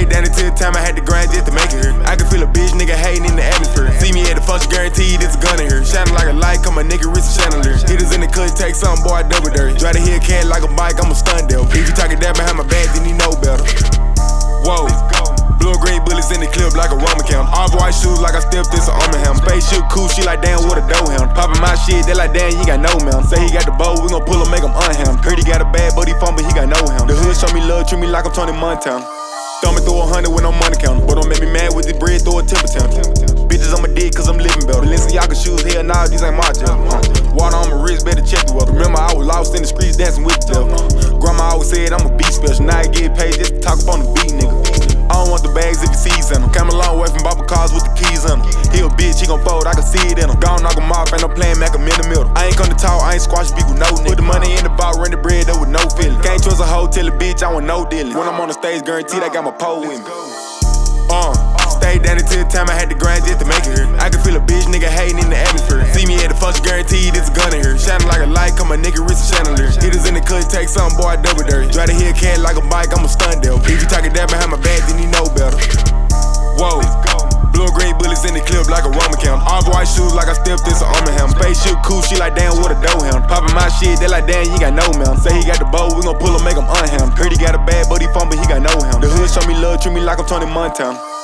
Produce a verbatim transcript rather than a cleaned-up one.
Stayed down until the time I had to grind just to make it here. I can feel a bitch nigga hating in the atmosphere. See me at the function, guaranteed it's a gun in here. Shining like a light, come my nigga wrist a chandelier. Hitters in the cut, take something, boy, I double dirty. Try to hit a cat like a bike, I'm a stunt devil. If you talking that behind my back, then you know better. Whoa. Blue and green bullets in the clip like a Roman count. All white shoes like I stepped this arm in him. Spaceship cool, she like damn what a dough hound. Poppin' my shit, they like damn, you got no mount. Say he got the bow, we gon' pull him, make him unham. Heard he got a bad, but he fun, but he got no him. The hood show me love, treat me like I'm Tony Montana. Throw me through a hundred with no money count. But don't make me mad with the bread, throw a temper tantrum. Bitches on my dick cause I'm living better. Balenciaga shoes, hell nah, these ain't my gel. Uh, water on my wrist, better check the weather. Remember I was lost in the streets dancing with the devil. Uh, grandma always said I'm a beat special. Now I get paid just to talk up on the beat, nigga. I don't want the bags if you sees in them. Came a long way from Baba cars with the keys in them. He a bitch, he gon' fold, I can see it in him. Gone knock him off, ain't no playing Mac, I'm in the middle. I ain't come to talk, I ain't squash beef with no nigga. Put the money in the box, run the bread up with no feeling. Can't trust a hoe, tell a bitch I want no dealing. When I'm on the stage, guaranteed I got my pole with me. Uh, stayed down until the time I had to grind just to make it here. I can feel a bitch nigga hating in the atmosphere. See me at the function, guaranteed it's a gun in here. Shining like a light, come my nigga wrist a chandelier. Hitters in the cut, take something, boy, I double dirty. Try to hit a cat like a bike, I'm a stunt devil. If you talking that behind my back, then you know better. Whoa. Blue and green bullets in the clip like a Roman count. All white shoes like I stepped this arm in him. Spaceship cool, she like damn what a dough hound. Poppin' my shit, they like damn, you got no mount. Say he got the bow, we gon' pull him, make him unham. Heard he got a bad, but he fun, but he got no him. The hood show me love, treat me like I'm Tony Montana.